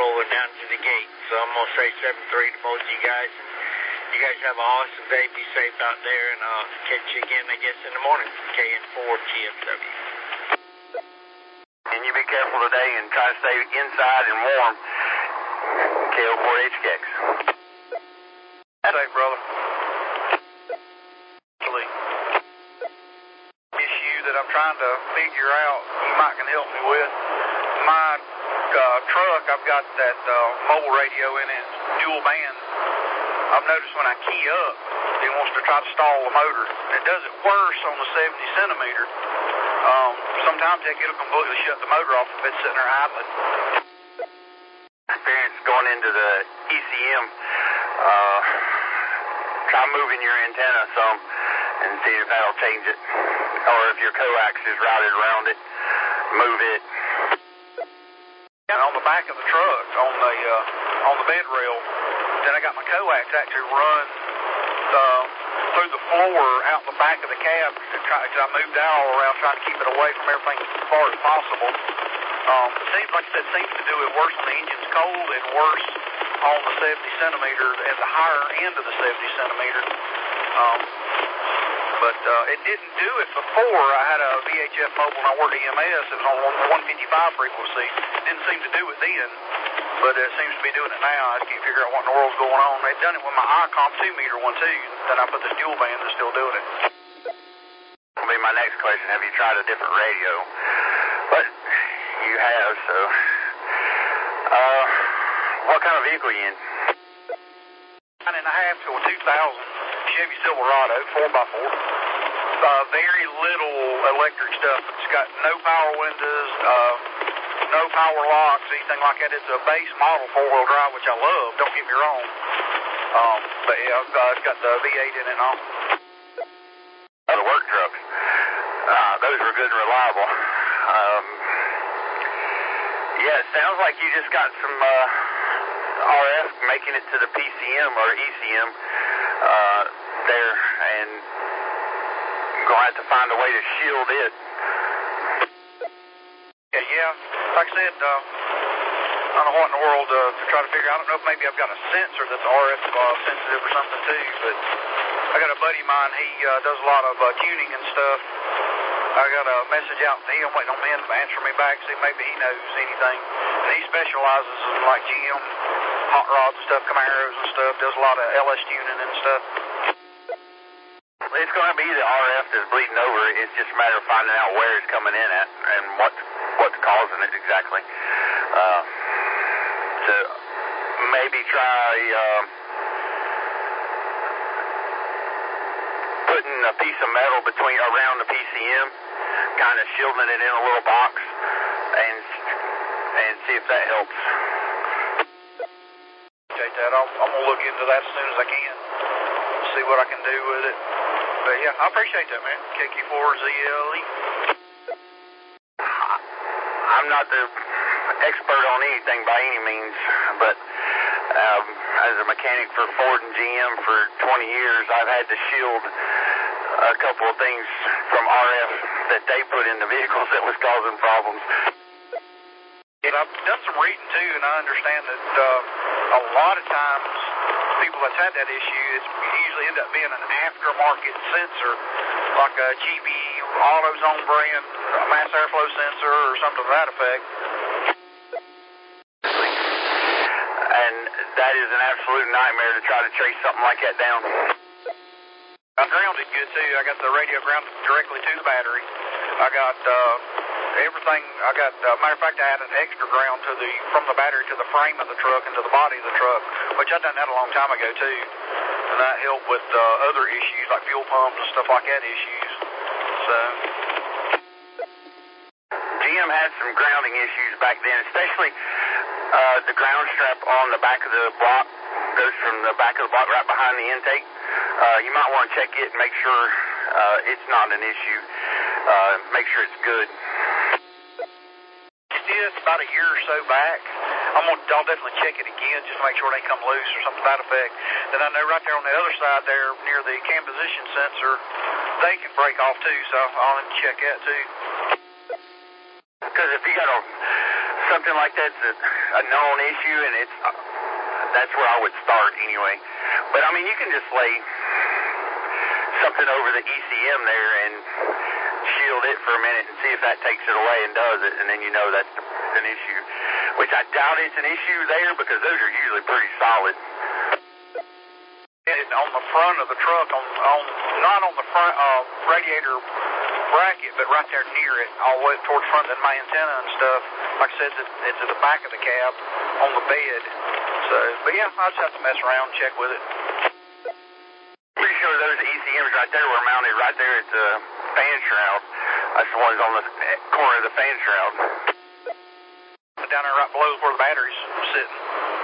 rolling down to the gate. So I'm going to say 7-3 to both of you guys. And you guys have an awesome day. Be safe out there, and I'll catch you again, I guess, in the morning. KN4 TFW. And you be careful today and try to stay inside and warm. KO4HKX. Safe, brother. Issue that I'm trying to figure out, you might can help me with. My truck, I've got that mobile radio in it, dual band. I've noticed when I key up, it wants to try to stall the motor. It does it worse on the 70 centimeter. Sometimes it'll completely shut the motor off if it's sitting there idling. Experience going into the ECM. Try moving your antenna some and see if that'll change it. Or if your coax is routed around it, move it. And on the back of the truck, on the bed rail, then I got my coax actually run through the floor out the back of the cab because I moved the all around trying to keep it away from everything as far as possible. It seems like I said, seems to do it worse when the engine's cold and worse on the 70 centimeter at the higher end of the 70 centimeter. But it didn't do it before. I had a VHF mobile and I worked EMS. It was on 155 frequency. Didn't seem to do it then, but it seems to be doing it now. I just can't figure out what in the world's going on. They've done it with my ICOM 2 meter one too. Then I put this dual band that's still doing it. That'll be my next question. Have you tried a different radio? But you have, so. What kind of vehicle are you in? 9.5 to a 2000 Chevy Silverado 4x4. Very little electric stuff. It's got no power windows, no power locks, anything like that. It's a base model 4-wheel drive, which I love. Don't get me wrong. But yeah, it's got the V8 in it and all. The work trucks. Those were good and reliable. Yeah, it sounds like you just got some RF making it to the PCM or ECM there, and you're going to have to find a way to shield it. Yeah, like I said, I don't know what in the world to try to figure out. I don't know if maybe I've got a sensor that's RF sensitive or something too, but I got a buddy of mine, he does a lot of tuning and stuff. I got a message out to him, waiting on him to answer me back, see if maybe he knows anything. And he specializes in like GM, hot rods and stuff, Camaros and stuff, does a lot of LS tuning and stuff. It's going to be the RF that's bleeding over. It's just a matter of finding out where it's coming in at and what's causing it exactly. So maybe try putting a piece of metal around the PCM, kind of shielding it in a little box, and see if that helps. Appreciate that. I'm going to look into that as soon as I can. See what I can do with it. But yeah, I appreciate that, man. KQ4ZLE. I'm not the expert on anything by any means, but as a mechanic for Ford and GM for 20 years, I've had to shield a couple of things from RF that they put in the vehicles that was causing problems. And I've done some reading too, and I understand that a lot of times people that's had that issue, it usually end up being an aftermarket sensor, like a GP AutoZone brand, a mass airflow sensor, or something to that effect. And that is an absolute nightmare to try to trace something like that down. I grounded good too. I got the radio grounded directly to the battery. I got everything. I got, matter of fact, I added extra ground from the battery to the frame of the truck and to the body of the truck, which I'd done that a long time ago too. And that helped with other issues like fuel pumps and stuff like that issues. So GM had some grounding issues back then, especially the ground strap on the back of the block goes from the back of the block right behind the intake. You might want to check it and make sure it's not an issue. Make sure it's good. It's about a year or so back. I'll definitely check it again just to make sure it ain't come loose or something to that effect. Then I know right there on the other side there near the cam position sensor, they can break off too, so I'll have to check that too. Because if you got a something like that's a known issue, and that's where I would start anyway. But I mean, you can just lay something over the ECM there and shield it for a minute and see if that takes it away and does it, and then you know that's an issue. Which I doubt it's an issue there because those are usually pretty solid. On the front of the truck, not on the front radiator bracket, but right there near it, all the way towards front of my antenna and stuff. Like I said, it's at the back of the cab on the bed. So, but yeah, I'll just have to mess around and check with it. Pretty sure those ECMs right there were mounted right there at the fan shroud. That's the ones on the corner of the fan shroud. Down there right below where the battery's sitting.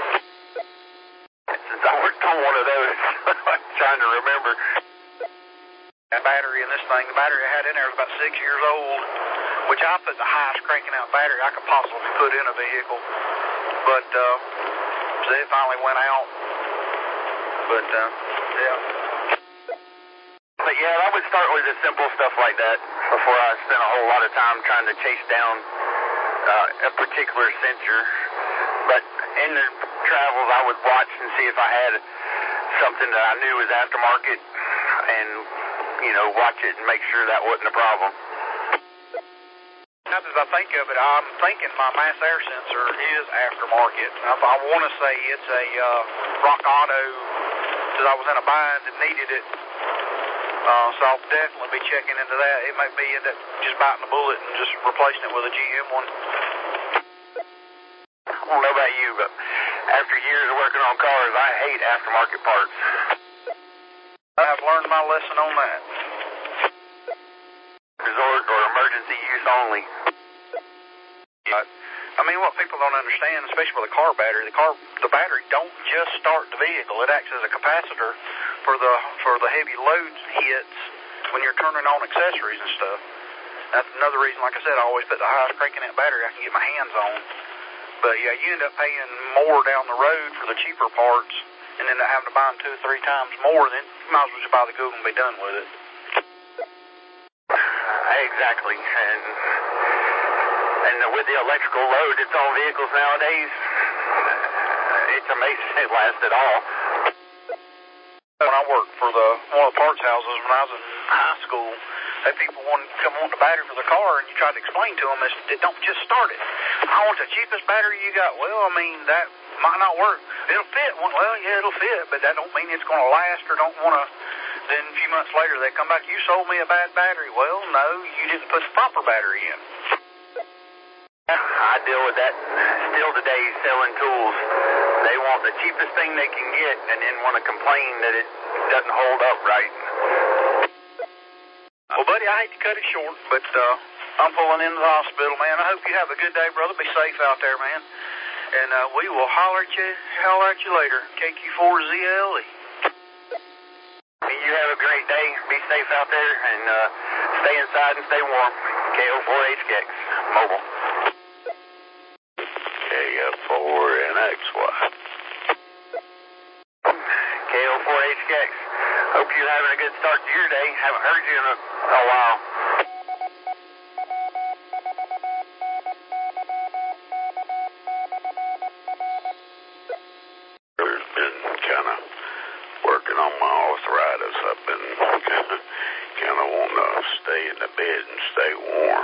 Since I worked on one of those, I'm trying to remember. That battery in this thing, the battery I had in there was about 6 years old, which I put the highest cranking out battery I could possibly put in a vehicle. But, so it finally went out. But, yeah. But yeah, I would start with the simple stuff like that before I spent a whole lot of time trying to chase down a particular sensor. But in the travels, I would watch and see if I had something that I knew was aftermarket and, you know, watch it and make sure that wasn't a problem. Now that I think of it, I'm thinking my mass air sensor is aftermarket. I want to say it's a Rock Auto, because I was in a bind and needed it. So I'll definitely be checking into that. It might be end up just biting the bullet and just replacing it with a GM one. I don't know about you, but after years of working on cars, I hate aftermarket parts. I've learned my lesson on that. Resort or emergency use only. I mean, what people don't understand, especially with a car battery, the battery don't just start the vehicle. It acts as a capacitor for the heavy load hits when you're turning on accessories and stuff. That's another reason, like I said, I always put the highest cranking out battery I can get my hands on. But yeah, you end up paying more down the road for the cheaper parts, and end up having to buy them 2 or 3 times more. Then you might as well just buy the good one and be done with it. Exactly, and with the electrical load that's on vehicles nowadays, it's amazing it lasts at all. When I worked for one of the parts houses when I was in high school, that people want the battery for the car, and you try to explain to them, it don't just start it. I want the cheapest battery you got. Well, I mean, that might not work. It'll fit. Well, yeah, it'll fit, but that don't mean it's going to last or don't want to. Then a few months later, they come back, you sold me a bad battery. Well, no, you didn't put the proper battery in. I deal with that still today selling tools. They want the cheapest thing they can get and then want to complain that it doesn't hold up right. Well, buddy, I hate to cut it short, but I'm pulling into the hospital, man. I hope you have a good day, brother. Be safe out there, man. And we will holler at you later. KQ4ZLE. You have a great day. Be safe out there and stay inside and stay warm. KO4HX Mobile. KF4NXY. KO4HX. Hope you're having a good start to your day. Haven't heard you in a while. There's been kind of working on my arthritis. I've been kind of wanting to stay in the bed and stay warm.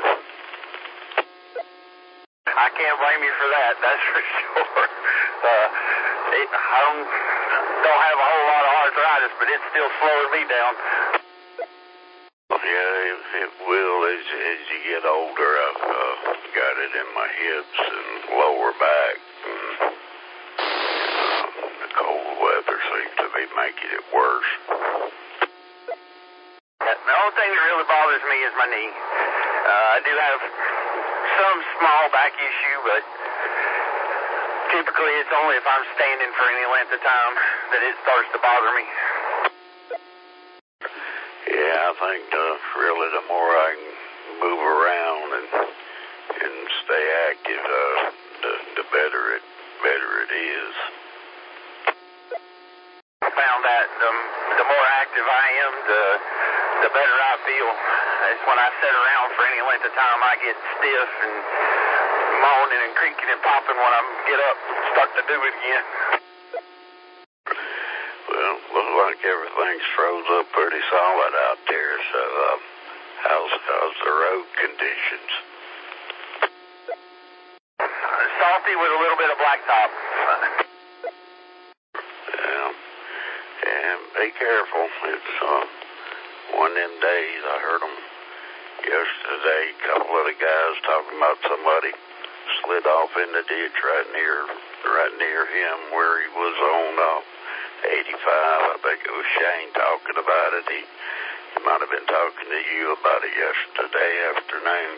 I can't blame you for that, that's for sure. I don't have a whole lot of arthritis, but it's still slowing me down. Yeah, it will as you get older. I've got it in my hips and lower back. And the cold weather seems to be making it worse. The only thing that really bothers me is my knee. I do have some small back issue, but typically it's only if I'm standing for any length of time that it starts to bother me. Yeah, I think really the more I can move around and stay active, the better it is. I found that the more active I am, the better I feel. It's when I sit around for any length of time, I get stiff and moaning and creaking and popping when I get up and start to do it again. Well, looks like everything's froze up pretty solid out there, so how's the road conditions? Salty with a little bit of blacktop. Yeah, and be careful. It's one of them days. I heard them yesterday, a couple of the guys talking about somebody slid off in the ditch right near him where he was on 85. I think it was Shane talking about it. He might have been talking to you about it yesterday afternoon.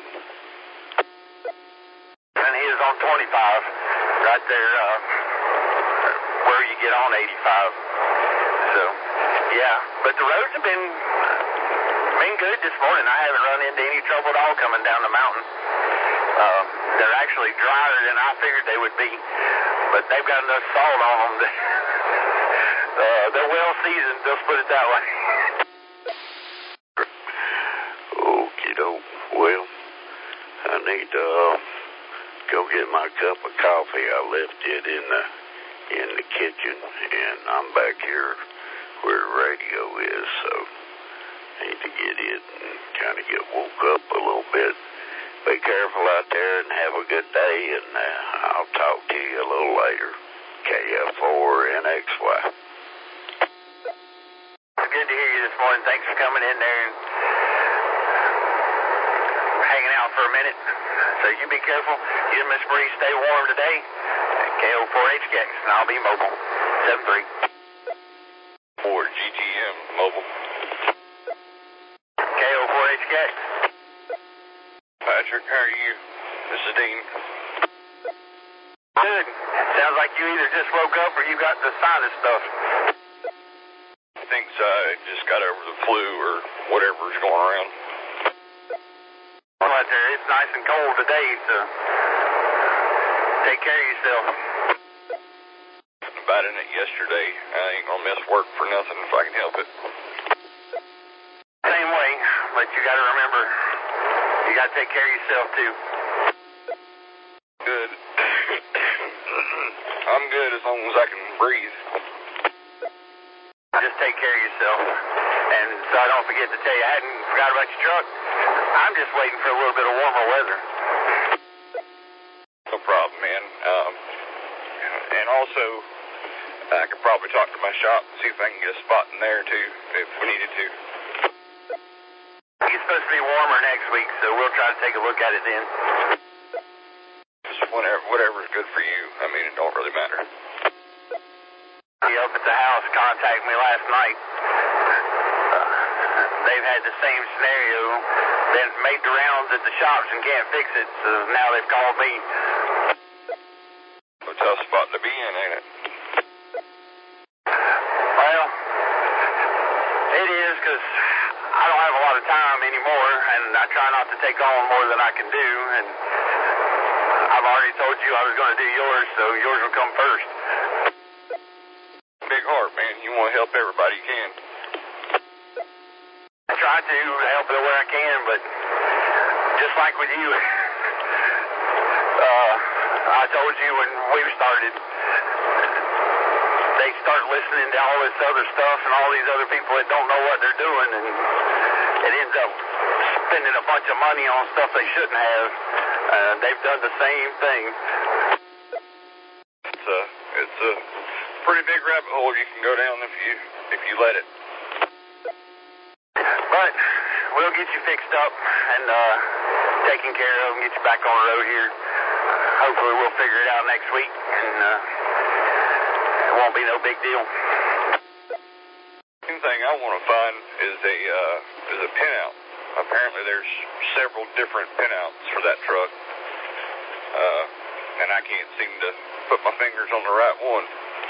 And he is on 25, right there where you get on 85. So, yeah, but the roads have been good this morning. I haven't run into any trouble at all coming down the mountain. They're actually drier than I figured they would be, but they've got enough salt on them that they're well seasoned, let's put it that way. Okie doke. Well, I need to go get my cup of coffee. I left it in the kitchen, and I'm back here where the radio is, so I need to get it and kind of get woke up a little bit. Be careful out there and have a good day, and I'll talk to you a little later. KF4NXY. It's good to hear you this morning. Thanks for coming in there and hanging out for a minute. So you be careful. You and Miss Bree stay warm today. KO4HKX, and I'll be mobile. 73. 4GGM mobile. KO4HKX. Patrick, how are you? This is Dean. Good. Sounds like you either just woke up or you got the sinus stuff. I think so. I just got over the flu or whatever's going around. Well, out there, it's nice and cold today, so take care of yourself. About in it yesterday. I ain't gonna miss work for nothing if I can help it. Same way, but you gotta remember, you gotta take care of yourself too. Good. I'm good as long as I can breathe. Just take care of yourself. And so I don't forget to tell you, I hadn't forgot about your truck. I'm just waiting for a little bit of warmer weather. No problem, man. And also, I could probably talk to my shop and see if I can get a spot in there too, if we needed to. It's supposed to be warmer next week, so we'll try to take a look at it then. Just whatever's good for you. I mean, it don't really matter. The up at the house contacted me last night. They've had the same scenario. Then made the rounds at the shops and can't fix it, so now they've called me. A tough spot to be in, ain't it? Well, it is, because I don't have a lot of time anymore, and I try not to take on more than I can do, and I've already told you I was going to do yours, so yours will come first. Big heart, man. You want to help everybody you can. I try to help it where I can, but just like with you, I told you when we started, they start listening to all this other stuff and all these other people that don't know what they're doing, and it ends up spending a bunch of money on stuff they shouldn't have. They've done the same thing. It's a pretty big rabbit hole you can go down if you let it. But we'll get you fixed up and taken care of and get you back on the road here. Hopefully we'll figure it out next week, and it won't be no big deal. One thing I want to find is a pinout. Apparently there's several different pinouts for that truck, and I can't seem to put my fingers on the right one.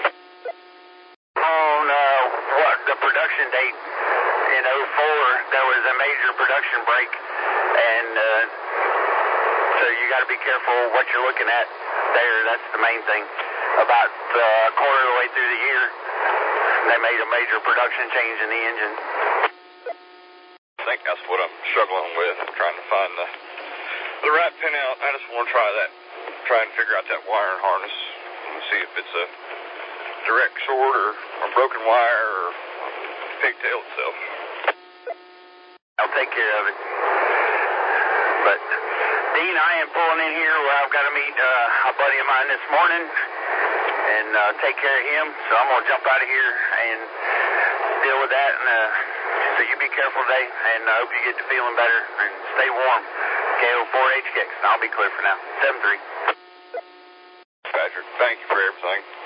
On the production date in 04, there was a major production break, and so you got to be careful what you're looking at there. That's the main thing. About a quarter of the way through the year, they made a major production change in the engine. I think that's what I'm struggling with. I'm trying to find the right pinout. I just want to try and figure out that wiring harness and see if it's a direct short or broken wire or pigtail itself. I'll take care of it. But Dean, I am pulling in here where I've got to meet a buddy of mine this morning and take care of him. So I'm going to jump out of here and deal with that. And so you be careful today, and I hope you get to feeling better and stay warm. KO4HKX, and I'll be clear for now. 7-3. Patrick, thank you for everything.